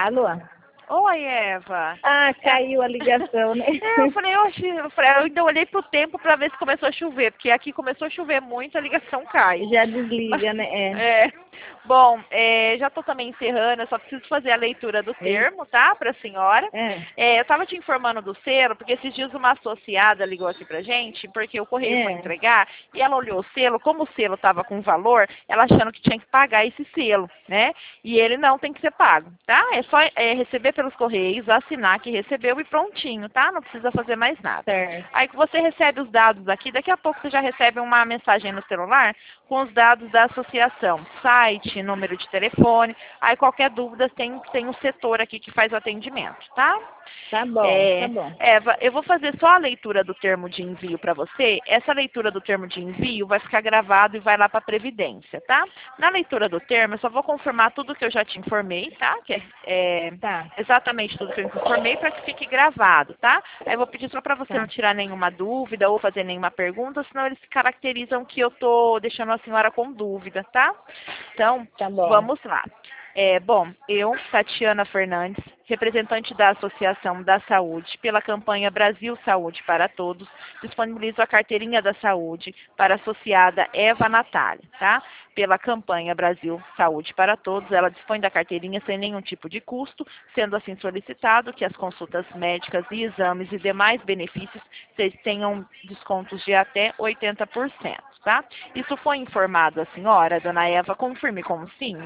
Alô? Oi, Eva. Ah, caiu a ligação, né? Eu falei, oxe, eu ainda olhei pro tempo para ver se começou a chover, porque aqui começou a chover muito, a ligação cai. Já desliga, né? É. Bom, já estou também encerrando, eu só preciso fazer a leitura do termo, tá, para a senhora. Eu estava te informando do selo, porque esses dias uma associada ligou aqui pra gente, porque o correio foi entregar, e ela olhou o selo, como o selo estava com valor, ela achando que tinha que pagar esse selo, né? E ele não tem que ser pago, tá? É só receber pelos correios, assinar que recebeu e prontinho, tá? Não precisa fazer mais nada. Certo. Aí que você recebe os dados aqui, daqui a pouco você já recebe uma mensagem no celular com os dados da associação, site, número de telefone. Aí qualquer dúvida tem um setor aqui que faz o atendimento, tá? Tá bom, tá bom. Eva, eu vou fazer só a leitura do termo de envio para você. Essa leitura do termo de envio vai ficar gravado e vai lá para a Previdência, tá? Na leitura do termo, eu só vou confirmar tudo que eu já te informei, tá? Que Tá. exatamente tudo que eu informei para que fique gravado, tá? Aí eu vou pedir só para você não tirar nenhuma dúvida ou fazer nenhuma pergunta, senão eles caracterizam que eu tô deixando a senhora com dúvida, tá? Então, Tá bom. vamos lá. Bom, eu, Tatiana Fernandes, representante da Associação da Saúde, pela campanha Brasil Saúde para Todos, disponibilizo a carteirinha da saúde para a associada Eva Natália, tá? Pela campanha Brasil Saúde para Todos, ela dispõe da carteirinha sem nenhum tipo de custo, sendo assim solicitado que as consultas médicas e exames e demais benefícios tenham descontos de até 80%, tá? Isso foi informado à senhora, dona Eva, confirme como sim.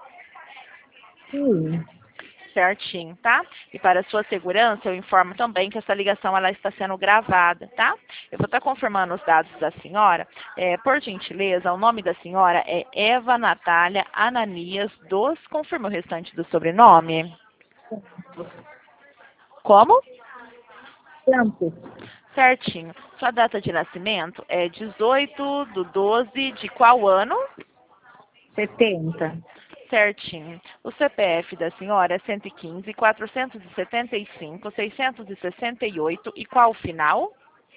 Sim. Certinho, tá? E para sua segurança, eu informo também que essa ligação ela está sendo gravada, tá? Eu vou estar confirmando os dados da senhora. Por gentileza, o nome da senhora é Eva Natália Ananias dos. Confirma o restante do sobrenome. Como? Santos. Certinho. Sua data de nascimento é 18/12 de qual ano? 70. Certinho. O CPF da senhora é 115, 475, 668 e qual o final?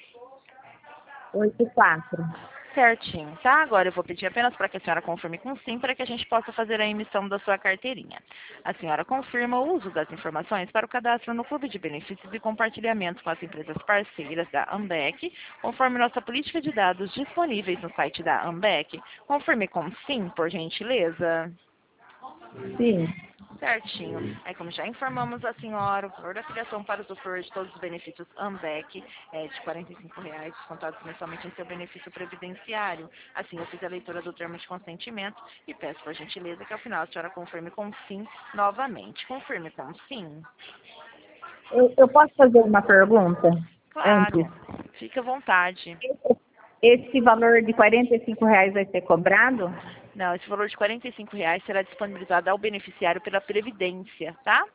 84. Certinho, tá? Agora eu vou pedir apenas para que a senhora confirme com sim, para que a gente possa fazer a emissão da sua carteirinha. A senhora confirma o uso das informações para o cadastro no Clube de Benefícios e compartilhamento com as empresas parceiras da AMBEC, conforme nossa política de dados disponíveis no site da AMBEC. Confirme com sim, por gentileza. Sim. Certinho. Aí, como já informamos a senhora, o valor da filiação para usufruir de todos os benefícios AMBEC é de R$ 45,00, descontados mensalmente em seu benefício previdenciário. Assim, eu fiz a leitura do termo de consentimento e peço, por gentileza, que ao final a senhora confirme com sim novamente. Confirme com sim. Eu posso fazer uma pergunta? Claro. Antes. Fique à vontade. Esse valor de R$ 45,00 vai ser cobrado? Não, esse valor de R$ 45,00 será disponibilizado ao beneficiário pela Previdência, tá?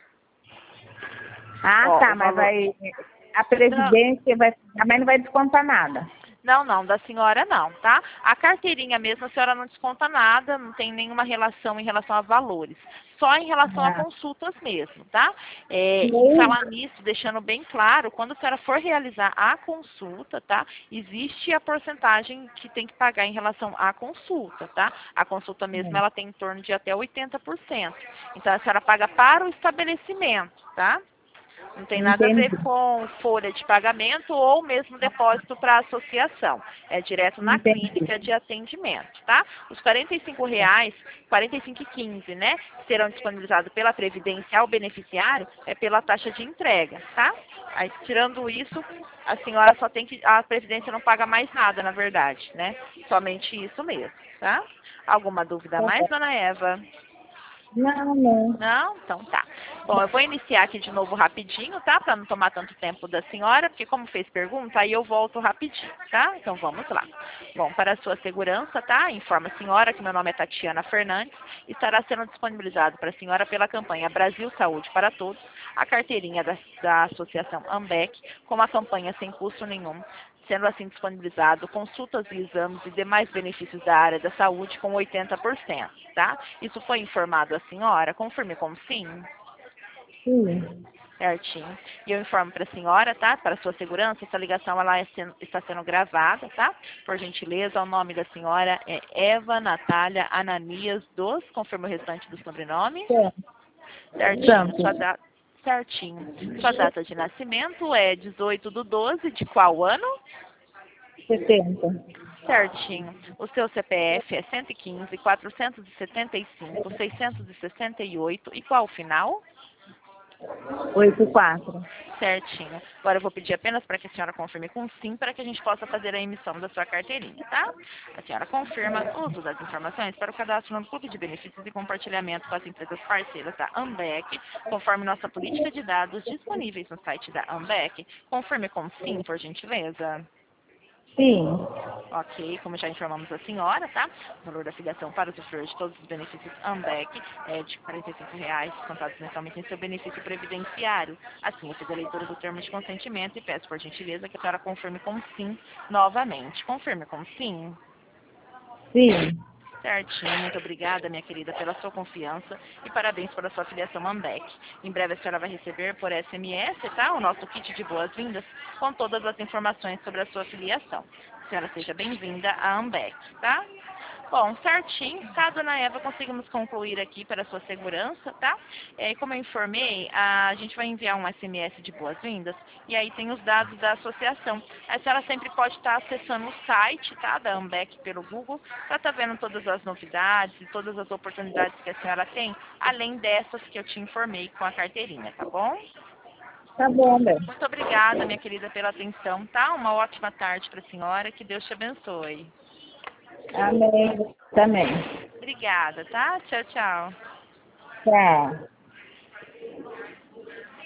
Ah, Ó, tá, o mas valor... vai. A Previdência vai. Mas não vai descontar nada. Não, não, da senhora não, tá? A carteirinha mesmo, a senhora não desconta nada, não tem nenhuma relação em relação a valores. Só em relação a consultas mesmo, tá? E falar nisso, deixando bem claro, quando a senhora for realizar a consulta, tá? Existe a porcentagem que tem que pagar em relação à consulta, tá? A consulta mesmo, ela tem em torno de até 80%. Então, a senhora paga para o estabelecimento, tá? Não tem nada a ver com folha de pagamento ou mesmo depósito para a associação. É direto na clínica de atendimento, tá? Os R$ 45,00, 45,15, né, que serão disponibilizados pela Previdência ao beneficiário, é pela taxa de entrega, tá? Aí, tirando isso, a senhora só tem que... A Previdência não paga mais nada, na verdade, né? Somente isso mesmo, tá? Alguma dúvida a mais, dona Eva? Não, não. Não? Então tá. Bom, eu vou iniciar aqui de novo rapidinho, tá? Para não tomar tanto tempo da senhora, porque como fez pergunta, aí eu volto rapidinho, tá? Então vamos lá. Bom, para a sua segurança, tá? Informa a senhora que meu nome é Tatiana Fernandes e estará sendo disponibilizado para a senhora pela campanha Brasil Saúde para Todos, a carteirinha da Associação AMBEC, com uma campanha sem custo nenhum, sendo assim disponibilizado consultas e exames e demais benefícios da área da saúde com 80%, tá? Isso foi informado à senhora? Confirme como sim? Sim. Certinho. E eu informo para a senhora, tá? Para sua segurança, essa ligação ela está sendo gravada, tá? Por gentileza, o nome da senhora é Eva Natália Ananias dos. Confirma o restante do sobrenome. Santos. Certinho. Santos. Certinho. Sua data de nascimento é 18/12 de qual ano? 70. Certinho. O seu CPF é 115, 475, 668 e qual o final? 84. Certinho. Agora eu vou pedir apenas para que a senhora confirme com sim, para que a gente possa fazer a emissão da sua carteirinha, tá? A senhora confirma o uso das informações para o cadastro no Clube de Benefícios e compartilhamento com as empresas parceiras da Ambec, conforme nossa política de dados disponíveis no site da Ambec. Confirme com sim, por gentileza. Sim. Ok, como já informamos a senhora, tá? O valor da filiação para usufruir de todos os benefícios Ambec é de R$ 45,00, contados mensalmente em seu benefício previdenciário. Assim, eu fiz a leitura do termo de consentimento e peço, por gentileza, que a senhora confirme com sim novamente. Confirme com sim. Sim. Certinho, muito obrigada, minha querida, pela sua confiança e parabéns pela sua filiação Ambec. Em breve a senhora vai receber por SMS, tá? O nosso kit de boas-vindas com todas as informações sobre a sua filiação. A senhora seja bem-vinda à Ambec, tá? Bom, certinho, tá, dona Eva, conseguimos concluir aqui para a sua segurança, tá? Como eu informei, a gente vai enviar um SMS de boas-vindas e aí tem os dados da associação. A senhora sempre pode estar acessando o site, tá, da Ambec pelo Google, para estar vendo todas as novidades e todas as oportunidades que a senhora tem, além dessas que eu te informei com a carteirinha, tá bom? Tá bom, Bel. Muito obrigada, minha querida, pela atenção, tá? Uma ótima tarde para a senhora, que Deus te abençoe. Amém. Também. Obrigada, tá? Tchau, tchau. Tchau.